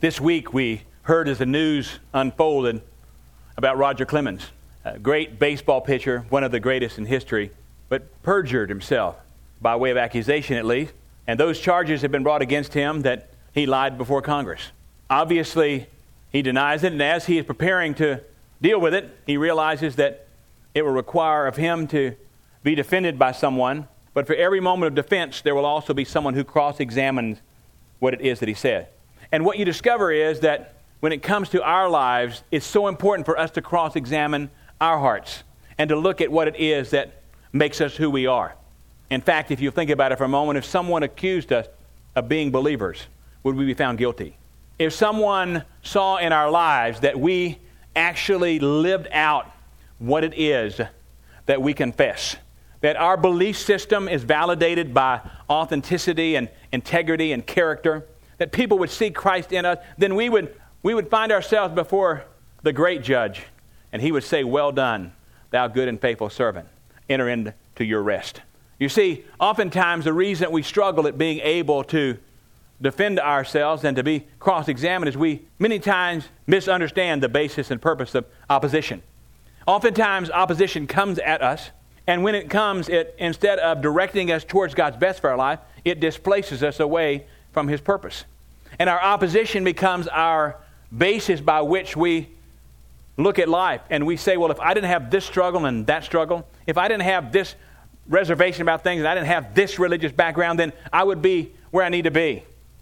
This week we heard as the news unfolded about Roger Clemens, a great baseball pitcher, one of the greatest in history, but perjured himself by way of accusation at least. And those charges have been brought against him that he lied before Congress. Obviously, he denies it, and as he is preparing to deal with it, he realizes that it will require of him to be defended by someone. But for every moment of defense, there will also be someone who cross-examines what it is that he said. And what you discover is that when it comes to our lives, it's so important for us to cross-examine our hearts and to look at what it is that makes us who we are. In fact, if you think about it for a moment, if someone accused us of being believers, would we be found guilty? If someone saw in our lives that we actually lived out what it is that we confess, that our belief system is validated by authenticity and integrity and character, that people would see Christ in us, then we would find ourselves before the great judge, and he would say, "Well done, thou good and faithful servant. Enter into your rest." You see, oftentimes the reason we struggle at being able to defend ourselves and to be cross-examined is we many times misunderstand the basis and purpose of opposition. Oftentimes opposition comes at us, and when it comes, it instead of directing us towards God's best for our life, it displaces us away from His purpose. And our opposition becomes our basis by which we look at life, and we say, well, if I didn't have this struggle and that struggle, if I didn't have this reservation about things and I didn't have this religious background, then I would be where I need to be.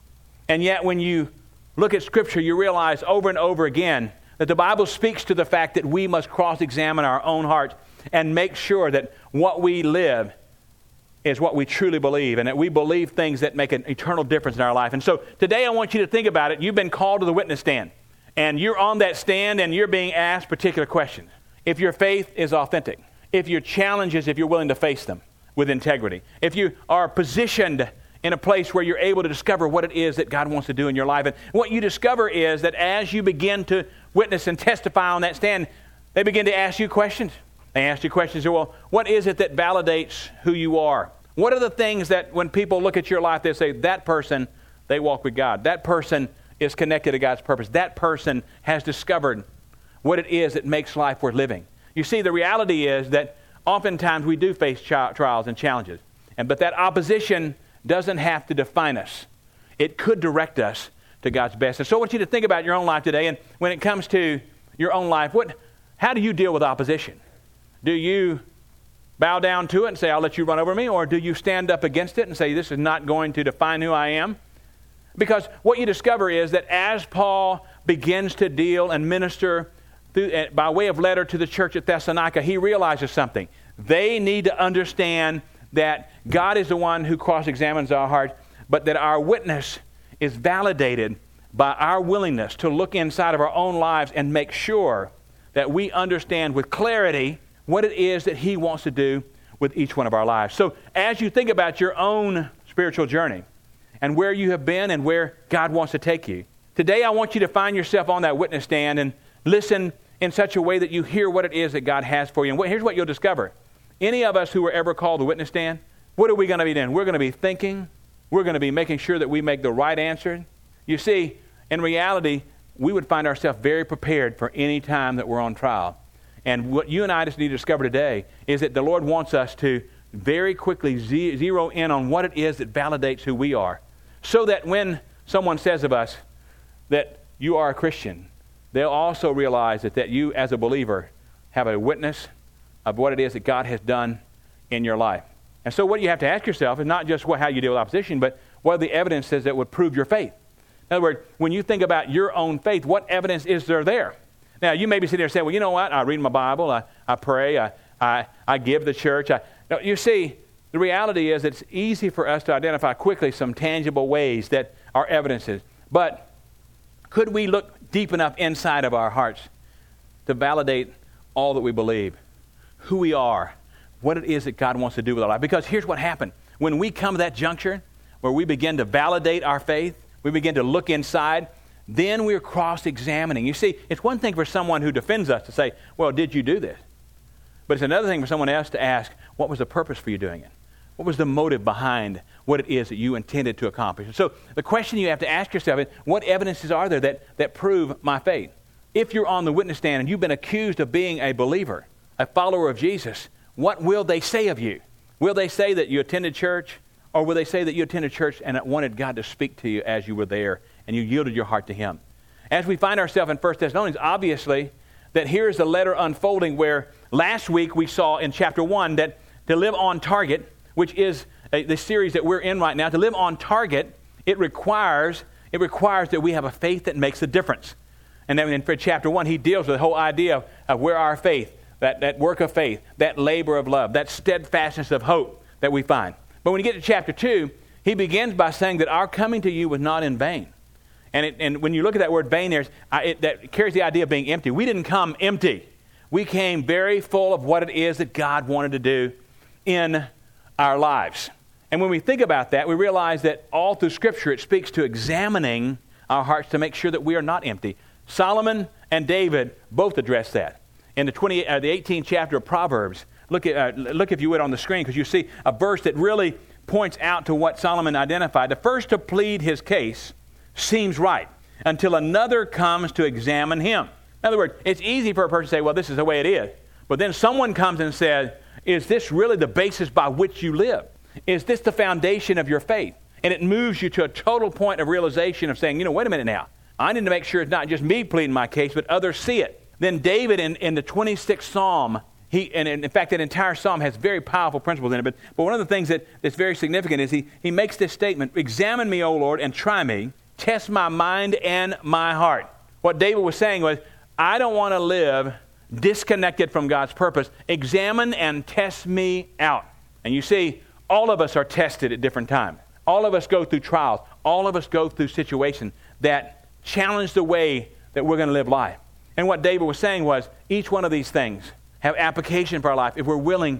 And yet when you look at Scripture, you realize over and over again that the Bible speaks to the fact that we must cross-examine our own hearts and make sure that what we live is what we truly believe, and that we believe things that make an eternal difference in our life. And so today I want you to think about it. You've been called to the witness stand, and you're on that stand and you're being asked particular questions. If your faith is authentic, if your challenges, if you're willing to face them with integrity, if you are positioned in a place where you're able to discover what it is that God wants to do in your life. And what you discover is that as you begin to witness and testify on that stand, they begin to ask you questions. They ask you questions, well, what is it that validates who you are? What are the things that when people look at your life, they say, that person, they walk with God. That person is connected to God's purpose. That person has discovered what it is that makes life worth living. You see, the reality is that oftentimes we do face trials and challenges. But that opposition doesn't have to define us. It could direct us to God's best. And so I want you to think about your own life today. And when it comes to your own life, how do you deal with opposition? Do you bow down to it and say, I'll let you run over me? Or do you stand up against it and say, this is not going to define who I am? Because what you discover is that as Paul begins to deal and minister by way of letter to the church at Thessalonica, he realizes something. They need to understand that God is the one who cross-examines our hearts, but that our witness is validated by our willingness to look inside of our own lives and make sure that we understand with clarity what it is that He wants to do with each one of our lives. So as you think about your own spiritual journey and where you have been and where God wants to take you, today I want you to find yourself on that witness stand and listen in such a way that you hear what it is that God has for you. And here's what you'll discover. Any of us who were ever called to witness stand, what are we going to be doing? We're going to be thinking. We're going to be making sure that we make the right answer. You see, in reality, we would find ourselves very prepared for any time that we're on trial. And what you and I just need to discover today is that the Lord wants us to very quickly zero in on what it is that validates who we are, so that when someone says of us that you are a Christian, they'll also realize that you as a believer have a witness of what it is that God has done in your life. And so what you have to ask yourself is not just how you deal with opposition, but what are the evidences that would prove your faith? In other words, when you think about your own faith, what evidence is there? Now, you may be sitting there saying, well, you know what? I read my Bible, I pray, I give the church. No, you see, the reality is it's easy for us to identify quickly some tangible ways that are evidences. But could we look deep enough inside of our hearts to validate all that we believe, who we are, what it is that God wants to do with our life? Because here's what happened. When we come to that juncture where we begin to validate our faith, we begin to look inside, then we're cross-examining. You see, it's one thing for someone who defends us to say, well, did you do this? But it's another thing for someone else to ask, what was the purpose for you doing it? What was the motive behind what it is that you intended to accomplish? And so the question you have to ask yourself is, what evidences are there that prove my faith? If you're on the witness stand and you've been accused of being a believer, a follower of Jesus, what will they say of you? Will they say that you attended church? Or will they say that you attended church and wanted God to speak to you as you were there and you yielded your heart to Him? As we find ourselves in 1 Thessalonians, obviously, that here's the letter unfolding where last week we saw in chapter 1 that to live on target, which is the series that we're in right now, to live on target, it requires that we have a faith that makes a difference. And then in chapter 1, he deals with the whole idea of where our faith, that work of faith, that labor of love, that steadfastness of hope that we find. But when you get to chapter 2, he begins by saying that our coming to you was not in vain. And when you look at that word vain there, that carries the idea of being empty. We didn't come empty. We came very full of what it is that God wanted to do in our lives. And when we think about that, we realize that all through Scripture it speaks to examining our hearts to make sure that we are not empty. Solomon and David both address that. In the 18th chapter of Proverbs, look if you would on the screen, because you see a verse that really points out to what Solomon identified. The first to plead his case seems right until another comes to examine him. In other words, it's easy for a person to say, well, this is the way it is. But then someone comes and says, is this really the basis by which you live? Is this the foundation of your faith? And it moves you to a total point of realization of saying, wait a minute now. I need to make sure it's not just me pleading my case, but others see it. Then David in the 26th Psalm, and in fact that entire Psalm has very powerful principles in it, but one of the things that's very significant is he makes this statement, examine me, O Lord, and try me, test my mind and my heart. What David was saying was, I don't want to live disconnected from God's purpose. Examine and test me out. And you see, all of us are tested at different times. All of us go through trials. All of us go through situations that challenge the way that we're going to live life. And what David was saying was, each one of these things have application for our life if we're willing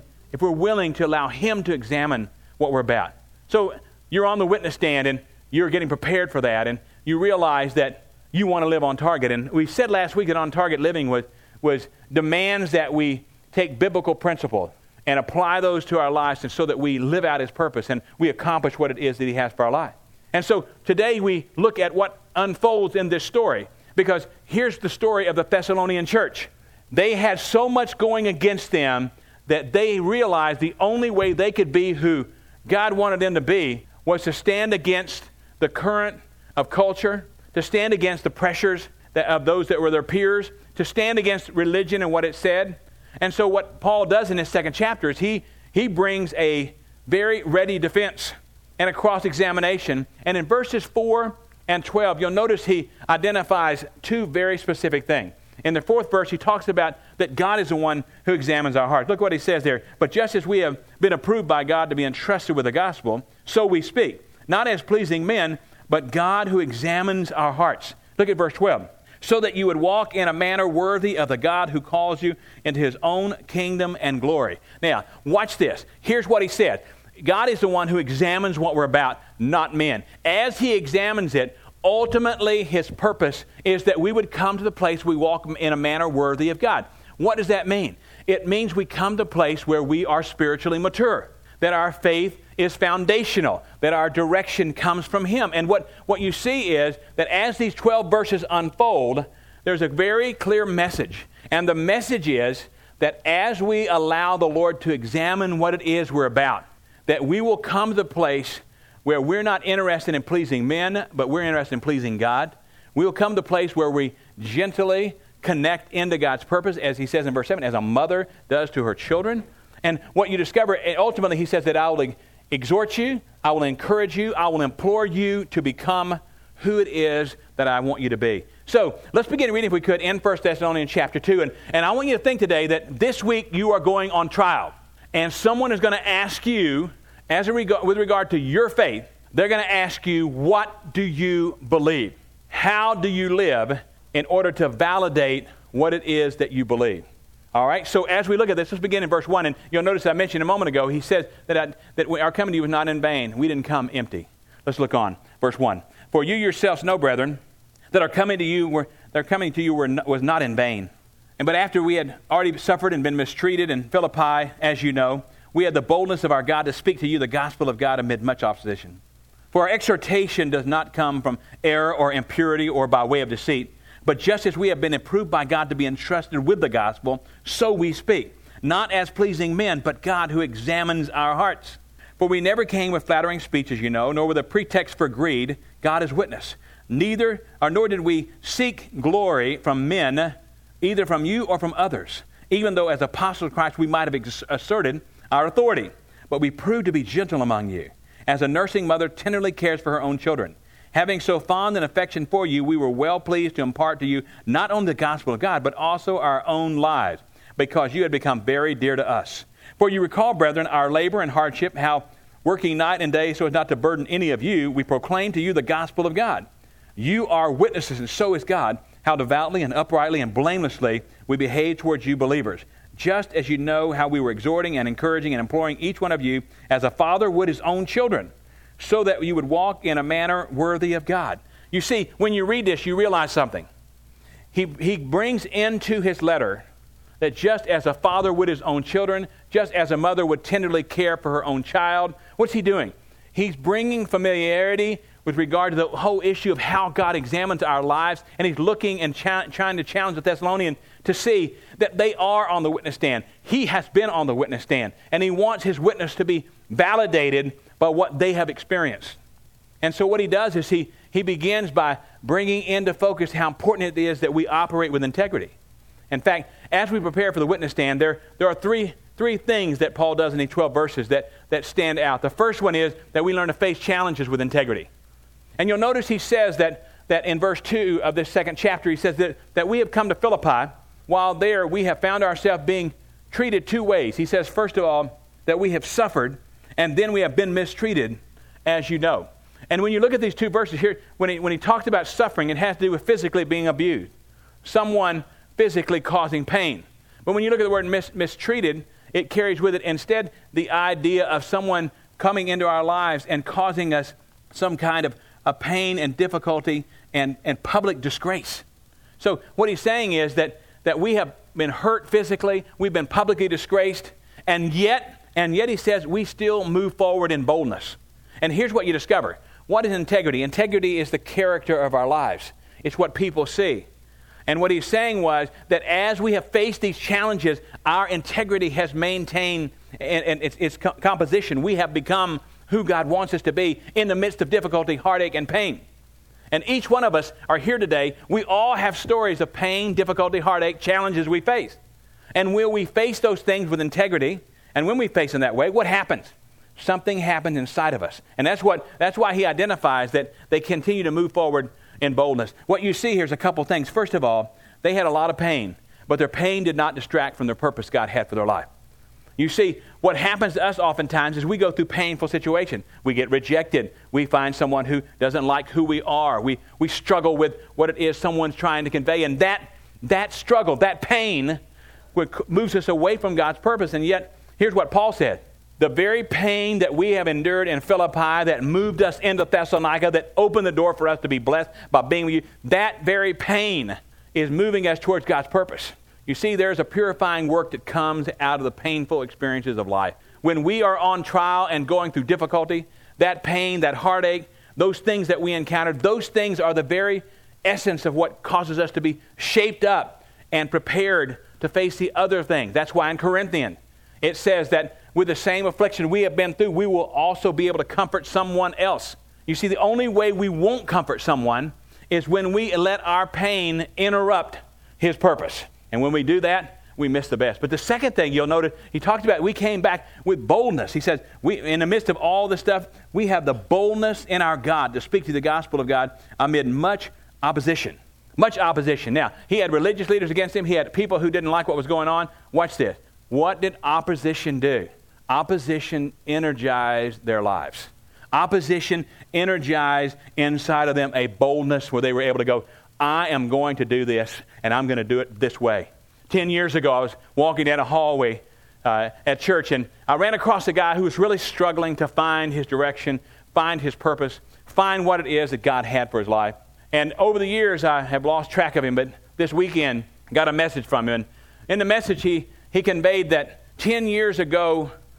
to allow Him to examine what we're about. So you're on the witness stand and you're getting prepared for that, and you realize that you want to live on target. And we said last week that on target living was demands that we take biblical principles and apply those to our lives, and so that we live out His purpose and we accomplish what it is that He has for our life. And so today we look at what unfolds in this story, because here's the story of the Thessalonian church. They had so much going against them that they realized the only way they could be who God wanted them to be was to stand against the current of culture, to stand against the pressures of those that were their peers, to stand against religion and what it said. And so what Paul does in his second chapter is he brings a very ready defense and a cross-examination. And in verses 4 and 12, you'll notice he identifies two very specific things. In the 4th verse, he talks about that God is the one who examines our hearts. Look what he says there. But just as we have been approved by God to be entrusted with the gospel, so we speak, not as pleasing men, but God who examines our hearts. Look at verse 12. So that you would walk in a manner worthy of the God who calls you into His own kingdom and glory. Now, watch this. Here's what he said. God is the one who examines what we're about, not men. As He examines it, ultimately His purpose is that we would come to the place we walk in a manner worthy of God. What does that mean? It means we come to a place where we are spiritually mature, that our faith is foundational, that our direction comes from Him. And what you see is that as these 12 verses unfold, there's a very clear message. And the message is that as we allow the Lord to examine what it is we're about, that we will come to the place where we're not interested in pleasing men, but we're interested in pleasing God. We will come to the place where we gently connect into God's purpose, as he says in verse 7, as a mother does to her children. And what you discover, ultimately he says that I will exhort you, I will encourage you, I will implore you to become who it is that I want you to be. So let's begin reading, if we could, in 1 Thessalonians chapter 2. And I want you to think today that this week you are going on trial. And someone is going to ask you, with regard to your faith, they're going to ask you, what do you believe? How do you live in order to validate what it is that you believe? All right, so as we look at this, let's begin in verse 1. And you'll notice I mentioned a moment ago, he says that our coming to you was not in vain. We didn't come empty. Let's look on. Verse 1. For you yourselves know, brethren, that our coming to you was not in vain. But after we had already suffered and been mistreated in Philippi, as you know, we have the boldness of our God to speak to you the gospel of God amid much opposition. For our exhortation does not come from error or impurity or by way of deceit, but just as we have been approved by God to be entrusted with the gospel, so we speak, not as pleasing men, but God who examines our hearts. For we never came with flattering speech, as you know, nor with a pretext for greed. God is witness. Nor did we seek glory from men, either from you or from others, even though as apostles of Christ we might have asserted our authority. But we proved to be gentle among you, as a nursing mother tenderly cares for her own children. Having so fond an affection for you, we were well pleased to impart to you not only the gospel of God, but also our own lives, because you had become very dear to us. For you recall, brethren, our labor and hardship, how working night and day so as not to burden any of you, we proclaim to you the gospel of God. You are witnesses, and so is God, how devoutly and uprightly and blamelessly we behave towards you believers, just as you know how we were exhorting and encouraging and imploring each one of you as a father would his own children, so that you would walk in a manner worthy of God. You see, when you read this, you realize something. He brings into his letter that just as a father would his own children, just as a mother would tenderly care for her own child, what's he doing? He's bringing familiarity with regard to the whole issue of how God examines our lives, and he's looking and trying to challenge the Thessalonians to see that they are on the witness stand. He has been on the witness stand, and he wants his witness to be validated by what they have experienced. And so what he does is he begins by bringing into focus how important it is that we operate with integrity. In fact, as we prepare for the witness stand, there are three things that Paul does in these 12 verses that stand out. The first one is that we learn to face challenges with integrity. And you'll notice he says that in verse 2 of this second chapter, he says that we have come to Philippi. While there, we have found ourselves being treated two ways. He says, first of all, that we have suffered, and then we have been mistreated, as you know. And when you look at these two verses here, when he talks about suffering, it has to do with physically being abused. Someone physically causing pain. But when you look at the word mistreated, it carries with it instead the idea of someone coming into our lives and causing us some kind of a pain and difficulty and public disgrace. So what he's saying is that we have been hurt physically, we've been publicly disgraced, and yet he says we still move forward in boldness. And here's what you discover. What is integrity? Integrity is the character of our lives. It's what people see. And what he's saying was that as we have faced these challenges, our integrity has maintained its composition. We have become who God wants us to be in the midst of difficulty, heartache, and pain. And each one of us are here today. We all have stories of pain, difficulty, heartache, challenges we face. And when we face those things with integrity, and when we face them that way, what happens? Something happens inside of us. And that's why he identifies that they continue to move forward in boldness. What you see here is a couple things. First of all, they had a lot of pain, but their pain did not distract from the purpose God had for their life. You see, what happens to us oftentimes is we go through painful situations. We get rejected. We find someone who doesn't like who we are. We struggle with what it is someone's trying to convey. And that struggle, that pain, moves us away from God's purpose. And yet, here's what Paul said. The very pain that we have endured in Philippi that moved us into Thessalonica, that opened the door for us to be blessed by being with you, that very pain is moving us towards God's purpose. You see, there's a purifying work that comes out of the painful experiences of life. When we are on trial and going through difficulty, that pain, that heartache, those things that we encountered, those things are the very essence of what causes us to be shaped up and prepared to face the other thing. That's why in Corinthians, it says that with the same affliction we have been through, we will also be able to comfort someone else. You see, the only way we won't comfort someone is when we let our pain interrupt his purpose. And when we do that, we miss the best. But the second thing you'll notice, he talked about, we came back with boldness. He says, in the midst of all this stuff, we have the boldness in our God to speak to the gospel of God amid much opposition. Much opposition. Now, he had religious leaders against him. He had people who didn't like what was going on. Watch this. What did opposition do? Opposition energized their lives. Opposition energized inside of them a boldness where they were able to go, I am going to do this, and I'm going to do it this way. 10 years ago, I was walking down a hallway at church, and I ran across a guy who was really struggling to find his direction, find his purpose, find what it is that God had for his life. And over the years, I have lost track of him, but this weekend, got a message from him. And in the message, he conveyed that 10 years ago,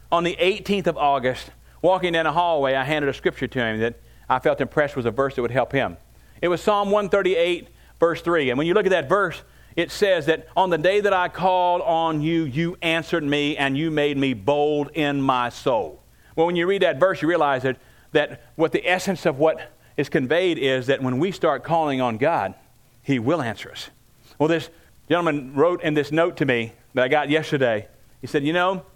On the 18th of August, walking down a hallway, I handed a scripture to him that I felt impressed was a verse that would help him. It was Psalm 138, verse 3. And when you look at that verse, it says that on the day that I called on you, you answered me and you made me bold in my soul. Well, when you read that verse, you realize that what the essence of what is conveyed is that when we start calling on God, He will answer us. Well, this gentleman wrote in this note to me that I got yesterday. He said,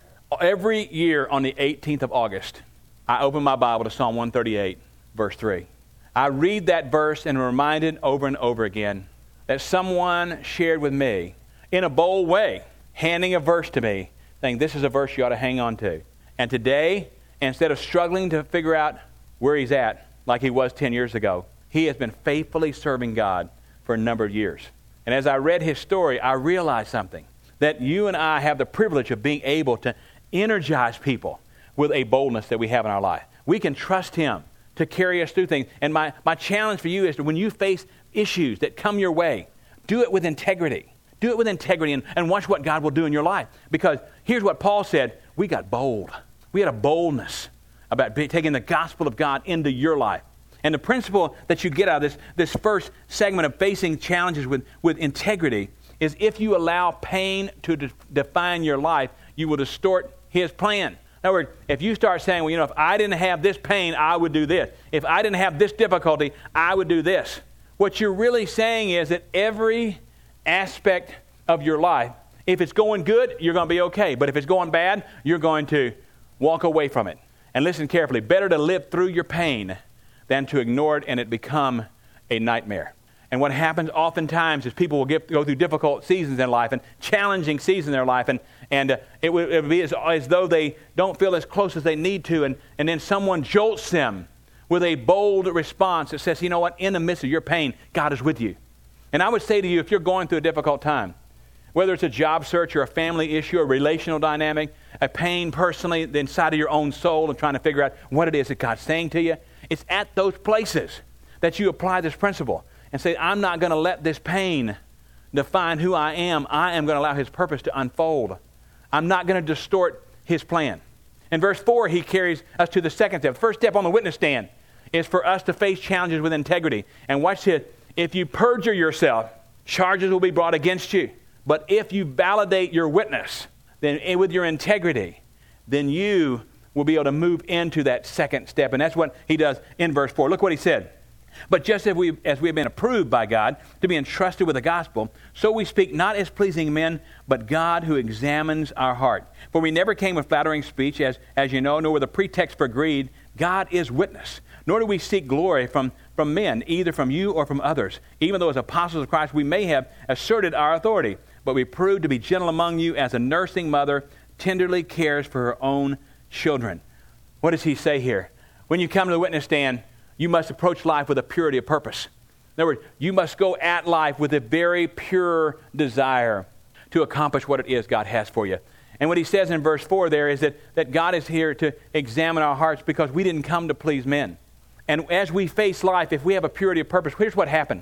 every year on the 18th of August, I open my Bible to Psalm 138, verse 3. I read that verse and am reminded over and over again that someone shared with me in a bold way, handing a verse to me, saying, this is a verse you ought to hang on to. And today, instead of struggling to figure out where he's at, like he was 10 years ago, he has been faithfully serving God for a number of years. And as I read his story, I realized something, that you and I have the privilege of being able to energize people with a boldness that we have in our life. We can trust Him to carry us through things. And my challenge for you is that when you face issues that come your way, do it with integrity. Do it with integrity and watch what God will do in your life. Because here's what Paul said, we got bold. We had a boldness about taking the gospel of God into your life. And the principle that you get out of this first segment of facing challenges with integrity is if you allow pain to define your life, you will distort His plan. In other words, if you start saying, well, if I didn't have this pain, I would do this. If I didn't have this difficulty, I would do this. What you're really saying is that every aspect of your life, if it's going good, you're going to be okay. But if it's going bad, you're going to walk away from it. And listen carefully. Better to live through your pain than to ignore it and it become a nightmare. And what happens oftentimes is people will go through difficult seasons in life and challenging seasons in their life, and it would be as though they don't feel as close as they need to, and then someone jolts them with a bold response that says, you know what, in the midst of your pain, God is with you. And I would say to you, if you're going through a difficult time, whether it's a job search or a family issue, a relational dynamic, a pain personally inside of your own soul and trying to figure out what it is that God's saying to you, it's at those places that you apply this principle and say, I'm not going to let this pain define who I am. I am going to allow His purpose to unfold. I'm not going to distort His plan. In verse 4, he carries us to the second step. The first step on the witness stand is for us to face challenges with integrity. And watch this. If you perjure yourself, charges will be brought against you. But if you validate your witness, then with your integrity, then you will be able to move into that second step. And that's what he does in verse 4. Look what he said. But just as we have been approved by God to be entrusted with the gospel, so we speak not as pleasing men, but God who examines our heart. For we never came with flattering speech, as you know, nor with a pretext for greed. God is witness. Nor do we seek glory from men, either from you or from others. Even though as apostles of Christ we may have asserted our authority, but we proved to be gentle among you as a nursing mother tenderly cares for her own children. What does he say here? When you come to the witness stand, you must approach life with a purity of purpose. In other words, you must go at life with a very pure desire to accomplish what it is God has for you. And what he says in verse 4 there is that God is here to examine our hearts because we didn't come to please men. And as we face life, if we have a purity of purpose, here's what happened.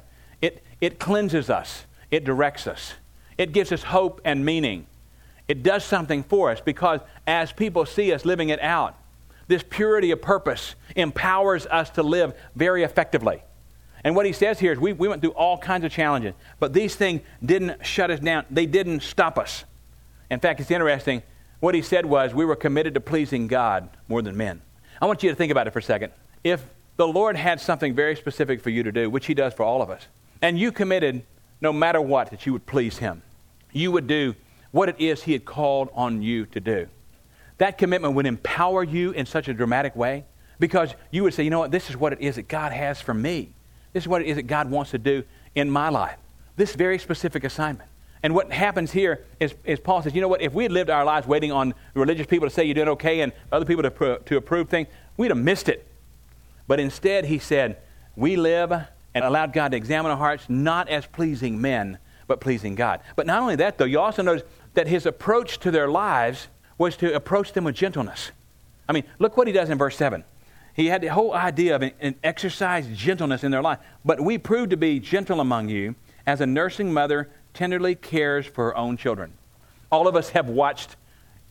It cleanses us. It directs us. It gives us hope and meaning. It does something for us because as people see us living it out, this purity of purpose empowers us to live very effectively. And what he says here is we went through all kinds of challenges, but these things didn't shut us down. They didn't stop us. In fact, it's interesting. What he said was we were committed to pleasing God more than men. I want you to think about it for a second. If the Lord had something very specific for you to do, which He does for all of us, and you committed no matter what that you would please Him, you would do what it is He had called on you to do. That commitment would empower you in such a dramatic way because you would say, you know what, this is what it is that God has for me. This is what it is that God wants to do in my life. This very specific assignment. And what happens here is Paul says, you know what, if we had lived our lives waiting on religious people to say you did okay and other people to approve things, we'd have missed it. But instead, he said, we live and allowed God to examine our hearts not as pleasing men, but pleasing God. But not only that, though, you also notice that his approach to their lives was to approach them with gentleness. I mean, look what he does in verse 7. He had the whole idea of an exercise gentleness in their life. But we proved to be gentle among you as a nursing mother tenderly cares for her own children. All of us have watched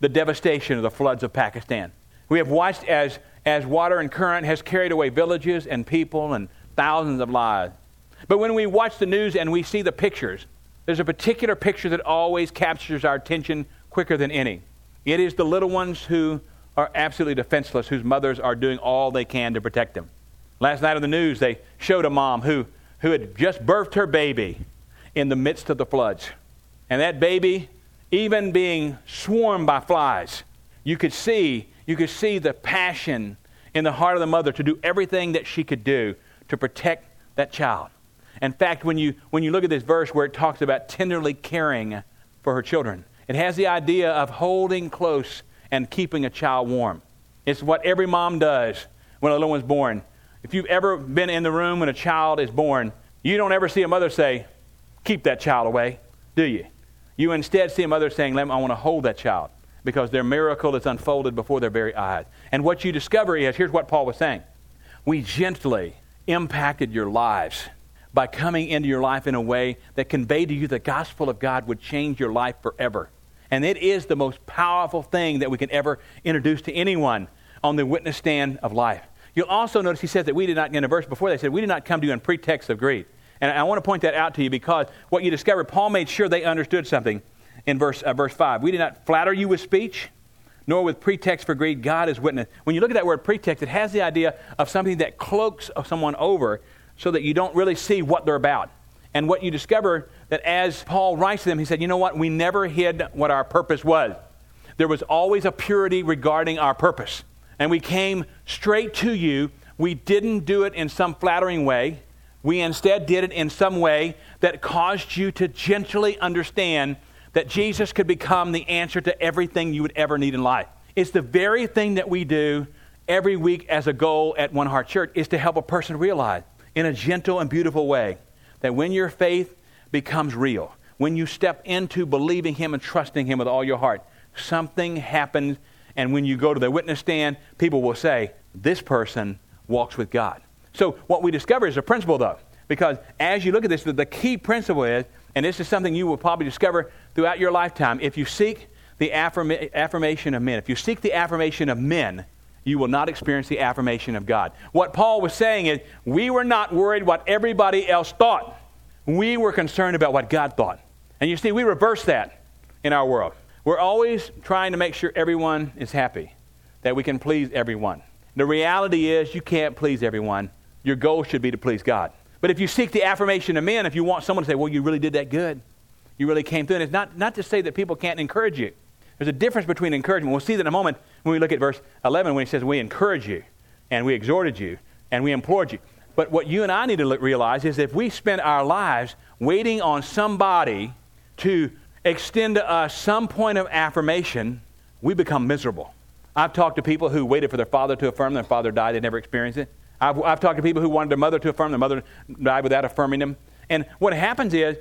the devastation of the floods of Pakistan. We have watched as water and current has carried away villages and people and thousands of lives. But when we watch the news and we see the pictures, there's a particular picture that always captures our attention quicker than any. It is the little ones who are absolutely defenseless, whose mothers are doing all they can to protect them. Last night on the news, they showed a mom who had just birthed her baby in the midst of the floods. And that baby, even being swarmed by flies, you could see the passion in the heart of the mother to do everything that she could do to protect that child. In fact, when you look at this verse where it talks about tenderly caring for her children, it has the idea of holding close and keeping a child warm. It's what every mom does when a little one's born. If you've ever been in the room when a child is born, you don't ever see a mother say, keep that child away, do you? You instead see a mother saying, I want to hold that child, because their miracle is unfolded before their very eyes. And what you discover is, here's what Paul was saying. We gently impacted your lives by coming into your life in a way that conveyed to you the gospel of God would change your life forever. And it is the most powerful thing that we can ever introduce to anyone on the witness stand of life. You'll also notice he says that we did not, in a verse before, they said, we did not come to you in pretext of greed. And I want to point that out to you because what you discover, Paul made sure they understood something in verse 5. We did not flatter you with speech, nor with pretext for greed. God is witness. When you look at that word pretext, it has the idea of something that cloaks someone over so that you don't really see what they're about. And what you discover, that as Paul writes to them, he said, you know what? We never hid what our purpose was. There was always a purity regarding our purpose. And we came straight to you. We didn't do it in some flattering way. We instead did it in some way that caused you to gently understand that Jesus could become the answer to everything you would ever need in life. It's the very thing that we do every week as a goal at One Heart Church, is to help a person realize in a gentle and beautiful way that when your faith becomes real, when you step into believing Him and trusting Him with all your heart, something happens, and when you go to the witness stand, people will say, this person walks with God. So what we discover is a principle, though, because as you look at this, the key principle is, and this is something you will probably discover throughout your lifetime, if you seek the affirmation of men, if you seek the affirmation of men, you will not experience the affirmation of God. What Paul was saying is, we were not worried what everybody else thought. We were concerned about what God thought. And you see, we reverse that in our world. We're always trying to make sure everyone is happy, that we can please everyone. The reality is, you can't please everyone. Your goal should be to please God. But if you seek the affirmation of men, if you want someone to say, well, you really did that good, you really came through, and it's not to say that people can't encourage you. There's a difference between encouragement. We'll see that in a moment when we look at verse 11 when he says, we encouraged you, and we exhorted you, and we implored you. But what you and I need to realize is if we spend our lives waiting on somebody to extend to us some point of affirmation, we become miserable. I've talked to people who waited for their father to affirm them. Their father died. They never experienced it. I've talked to people who wanted their mother to affirm. Their mother died without affirming them. And what happens is,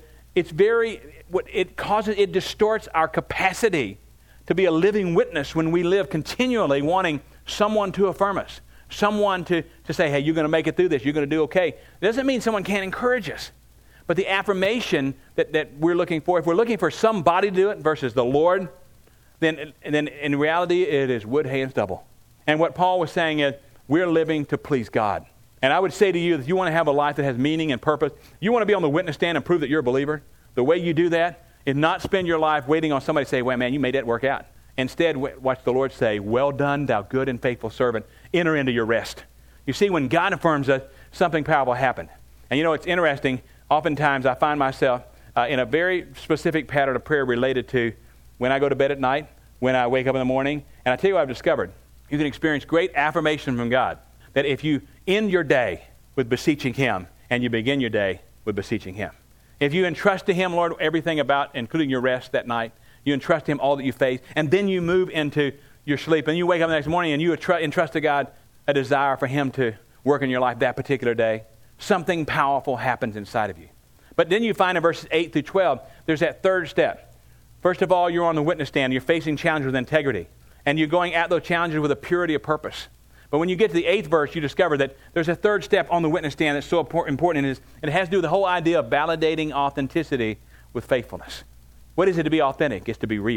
it distorts our capacity to be a living witness when we live continually wanting someone to affirm us, someone to say, hey, you're going to make it through this, you're going to do okay. It doesn't mean someone can't encourage us. But the affirmation that we're looking for, if we're looking for somebody to do it versus the Lord, then in reality it is wood, hay, and stubble. And what Paul was saying is, we're living to please God. And I would say to you that if you want to have a life that has meaning and purpose, you want to be on the witness stand and prove that you're a believer, the way you do that is not spend your life waiting on somebody to say, well, man, you made that work out. Instead, watch the Lord say, well done, thou good and faithful servant. Enter into your rest. You see, when God affirms us, something powerful happened. And you know, it's interesting. Oftentimes, I find myself in a very specific pattern of prayer related to when I go to bed at night, when I wake up in the morning. And I tell you what I've discovered. You can experience great affirmation from God that if you end your day with beseeching Him and you begin your day with beseeching Him. If you entrust to Him, Lord, everything about, including your rest that night, you entrust to Him all that you face, and then you move into your sleep, and you wake up the next morning and you entrust to God a desire for Him to work in your life that particular day, something powerful happens inside of you. But then you find in verses 8 through 12, there's that third step. First of all, you're on the witness stand. You're facing challenges with integrity. And you're going at those challenges with a purity of purpose. But when you get to the 8th verse, you discover that there's a third step on the witness stand that's so important. And it has to do with the whole idea of validating authenticity with faithfulness. What is it to be authentic? It's to be real.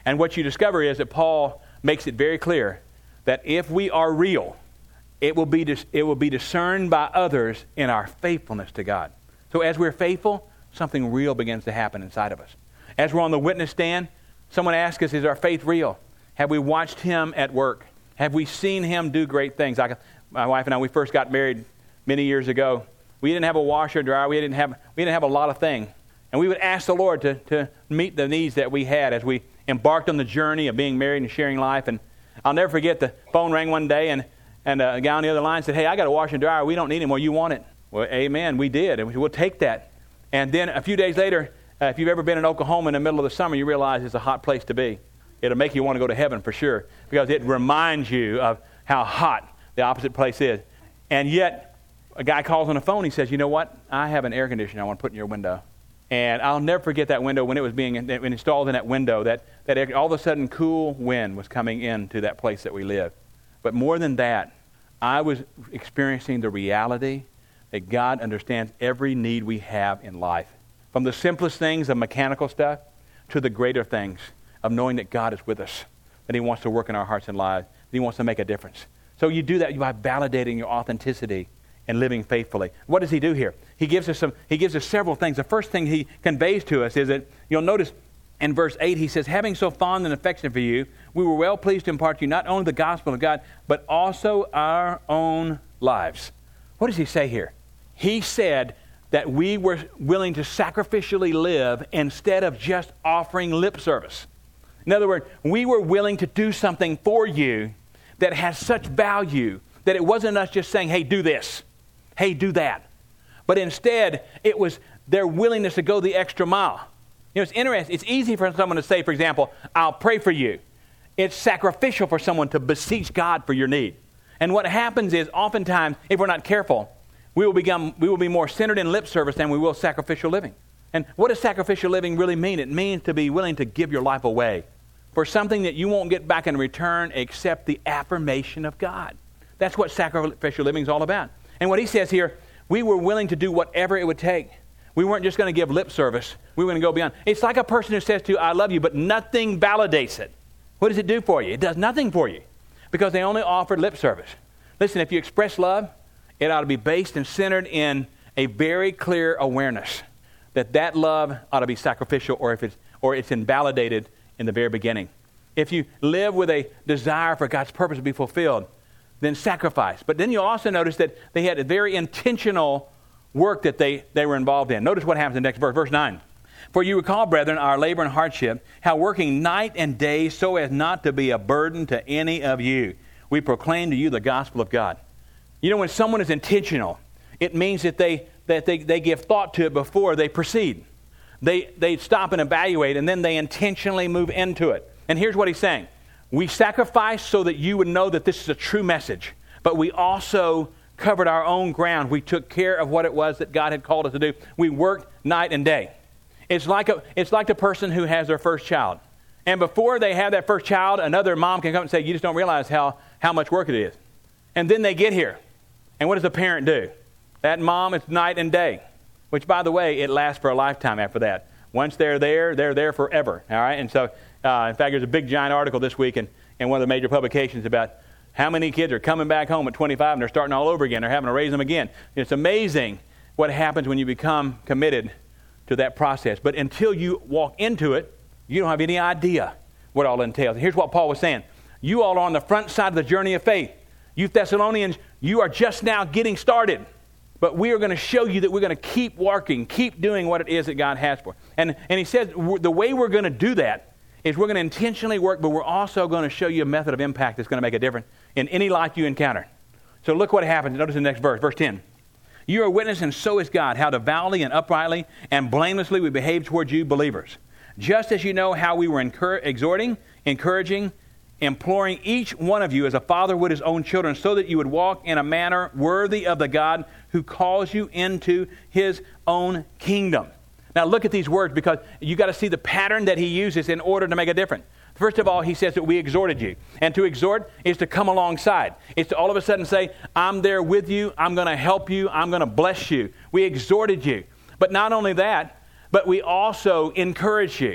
And what you discover is that Paul makes it very clear that if we are real, it will be discerned by others in our faithfulness to God. So as we're faithful, something real begins to happen inside of us. As we're on the witness stand, someone asks us, is our faith real? Have we watched him at work? Have we seen him do great things? My wife and I, we first got married many years ago. We didn't have a washer and dryer. We didn't have a lot of things. And we would ask the Lord to meet the needs that we had as we embarked on the journey of being married and sharing life. And I'll never forget, the phone rang one day, and a guy on the other line said, hey, I got a washer and dryer. We don't need anymore. You want it? Well, amen, we did. And we said, we'll take that. And then a few days later, if you've ever been in Oklahoma in the middle of the summer, you realize it's a hot place to be. It'll make you want to go to heaven for sure, because it reminds you of how hot the opposite place is. And yet, a guy calls on the phone. He says, you know what? I have an air conditioner I want to put in your window. And I'll never forget that window when it was being installed in that window, that all of a sudden cool wind was coming into that place that we live. But more than that, I was experiencing the reality that God understands every need we have in life. From the simplest things of mechanical stuff to the greater things of knowing that God is with us, that he wants to work in our hearts and lives, that he wants to make a difference. So you do that by validating your authenticity and living faithfully. What does he do here? He gives us several things. The first thing he conveys to us is that, you'll notice in verse 8, he says, having so fond an affection for you, we were well pleased to impart to you not only the gospel of God, but also our own lives. What does he say here? He said that we were willing to sacrificially live instead of just offering lip service. In other words, we were willing to do something for you that has such value that it wasn't us just saying, hey, do this, hey, do that. But instead, it was their willingness to go the extra mile. You know, it's interesting. It's easy for someone to say, for example, I'll pray for you. It's sacrificial for someone to beseech God for your need. And what happens is, oftentimes, if we're not careful, we will be more centered in lip service than we will sacrificial living. And what does sacrificial living really mean? It means to be willing to give your life away for something that you won't get back in return except the affirmation of God. That's what sacrificial living is all about. And what he says here, we were willing to do whatever it would take. We weren't just going to give lip service. We were going to go beyond. It's like a person who says to you, I love you, but nothing validates it. What does it do for you? It does nothing for you because they only offered lip service. Listen, if you express love, it ought to be based and centered in a very clear awareness that love ought to be sacrificial, or it's invalidated in the very beginning. If you live with a desire for God's purpose to be fulfilled, then sacrifice. But then you'll also notice that they had a very intentional work that they were involved in. Notice what happens in the next verse, verse 9. For you recall, brethren, our labor and hardship, how working night and day so as not to be a burden to any of you, we proclaim to you the gospel of God. You know, when someone is intentional, it means that they give thought to it before they proceed. They stop and evaluate, and then they intentionally move into it. And here's what he's saying. We sacrificed so that you would know that this is a true message, but we also covered our own ground. We took care of what it was that God had called us to do. We worked night and day. It's like the person who has their first child. And before they have that first child, another mom can come and say, you just don't realize how much work it is. And then they get here. And what does the parent do? That mom is night and day, which, by the way, it lasts for a lifetime after that. Once they're there forever. All right? And so, in fact, there's a big, giant article this week in one of the major publications about how many kids are coming back home at 25 and they're starting all over again. They're having to raise them again. It's amazing what happens when you become committed to that process. But until you walk into it, you don't have any idea what all entails. Here's what Paul was saying. You all are on the front side of the journey of faith. You Thessalonians, you are just now getting started. But we are going to show you that we're going to keep working, keep doing what it is that God has for. And he says the way we're going to do that is we're going to intentionally work, but we're also going to show you a method of impact that's going to make a difference in any life you encounter. So look what happens. Notice the next verse, verse 10. You are witness, and so is God, how devoutly and uprightly and blamelessly we behave towards you believers. Just as you know how we were exhorting, encouraging, imploring each one of you as a father would his own children, so that you would walk in a manner worthy of the God who calls you into his own kingdom. Now look at these words, because you got to see the pattern that he uses in order to make a difference. First of all, he says that we exhorted you. And to exhort is to come alongside. It's to all of a sudden say, I'm there with you, I'm going to help you, I'm going to bless you. We exhorted you. But not only that, but we also encourage you.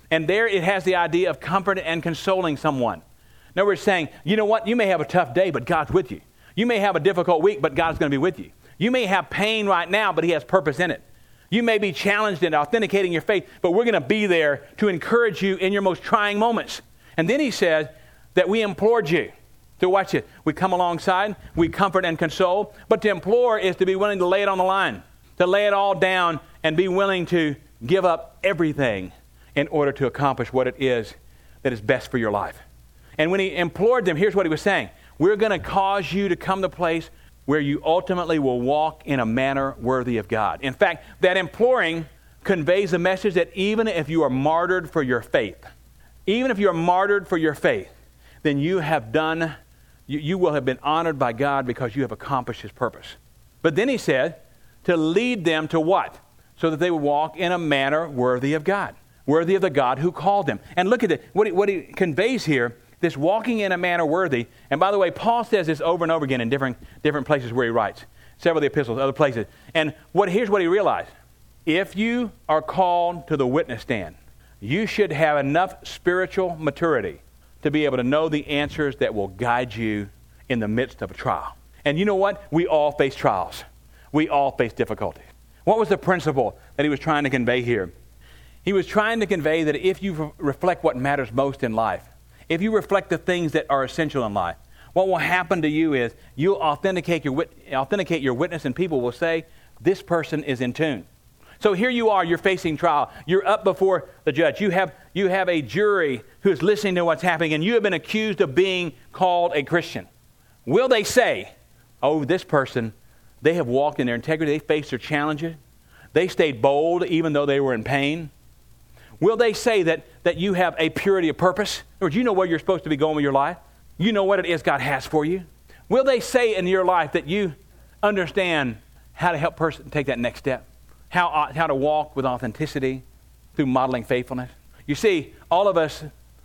And there it has the idea of comfort and consoling someone. In other words, saying, you know what, you may have a tough day, but God's with you. You may have a difficult week, but God's going to be with you. You may have pain right now, but He has purpose in it. You may be challenged in authenticating your faith, but we're going to be there to encourage you in your most trying moments. And then He says that we implored you. So watch it. We come alongside, we comfort and console, but to implore is to be willing to lay it on the line, to lay it all down and be willing to give up everything in order to accomplish what it is that is best for your life. And when He implored them, here's what He was saying. We're going to cause you to come to a place where you ultimately will walk in a manner worthy of God. In fact, that imploring conveys a message that even if you are martyred for your faith, even if you are martyred for your faith, then you have done, you will have been honored by God because you have accomplished His purpose. But then He said to lead them to what? So that they would walk in a manner worthy of God, worthy of the God who called them. And look at it, what he conveys here, this walking in a manner worthy. And by the way, Paul says this over and over again in different places where he writes, several of the epistles, other places. And here's what he realized. If you are called to the witness stand, you should have enough spiritual maturity to be able to know the answers that will guide you in the midst of a trial. And you know what? We all face trials. We all face difficulties. What was the principle that he was trying to convey here? He was trying to convey that if you reflect what matters most in life, if you reflect the things that are essential in life, what will happen to you is you'll authenticate your witness, and people will say, this person is in tune. So here you are, you're facing trial. You're up before the judge. You have a jury who is listening to what's happening, and you have been accused of being called a Christian. Will they say, oh, this person, they have walked in their integrity, they faced their challenges, they stayed bold even though they were in pain? Will they say that you have a purity of purpose? Or do you know where you're supposed to be going with your life? You know what it is God has for you? Will they say in your life that you understand how to help a person take that next step? How to walk with authenticity through modeling faithfulness? You see, all of us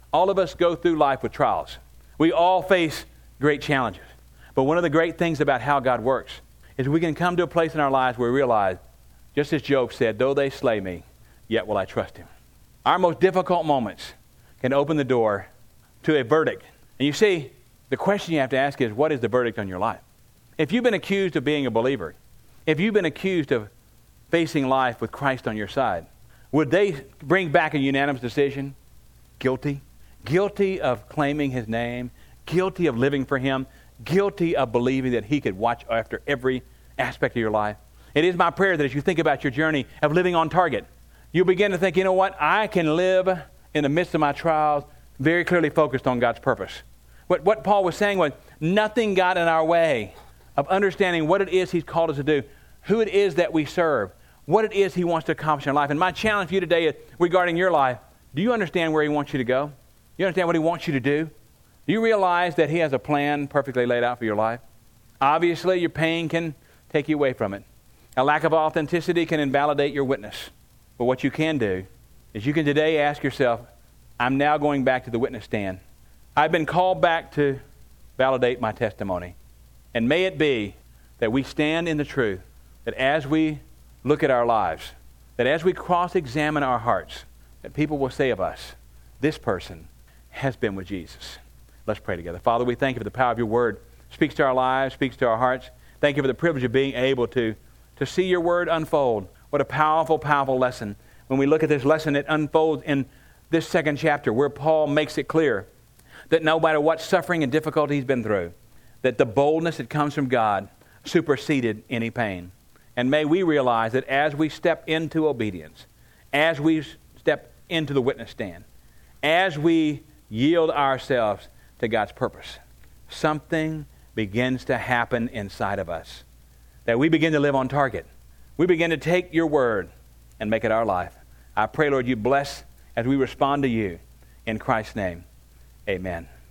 go through life with trials. We all face great challenges. But one of the great things about how God works is we can come to a place in our lives where we realize, just as Job said, though they slay me, yet will I trust Him. Our most difficult moments can open the door to a verdict. And you see, the question you have to ask is, what is the verdict on your life? If you've been accused of being a believer, if you've been accused of facing life with Christ on your side, would they bring back a unanimous decision? Guilty. Guilty of claiming His name. Guilty of living for Him. Guilty of believing that He could watch after every aspect of your life. It is my prayer that as you think about your journey of living on target, you'll begin to think, you know what? I can live in the midst of my trials very clearly focused on God's purpose. What Paul was saying was, nothing got in our way of understanding what it is He's called us to do, who it is that we serve, what it is He wants to accomplish in our life. And my challenge for you today is regarding your life, do you understand where He wants you to go? Do you understand what He wants you to do? Do you realize that He has a plan perfectly laid out for your life? Obviously, your pain can take you away from it. A lack of authenticity can invalidate your witness. But what you can do is you can today ask yourself, I'm now going back to the witness stand. I've been called back to validate my testimony. And may it be that we stand in the truth, that as we look at our lives, that as we cross-examine our hearts, that people will say of us, this person has been with Jesus. Let's pray together. Father, we thank You for the power of Your word. It speaks to our lives, speaks to our hearts. Thank You for the privilege of being able to see Your word unfold. What a powerful, powerful lesson. When we look at this lesson, it unfolds in this second chapter where Paul makes it clear that no matter what suffering and difficulty he's been through, that the boldness that comes from God superseded any pain. And may we realize that as we step into obedience, as we step into the witness stand, as we yield ourselves to God's purpose, something begins to happen inside of us. That we begin to live on target. We begin to take Your word and make it our life. I pray, Lord, You bless as we respond to You. In Christ's name, amen.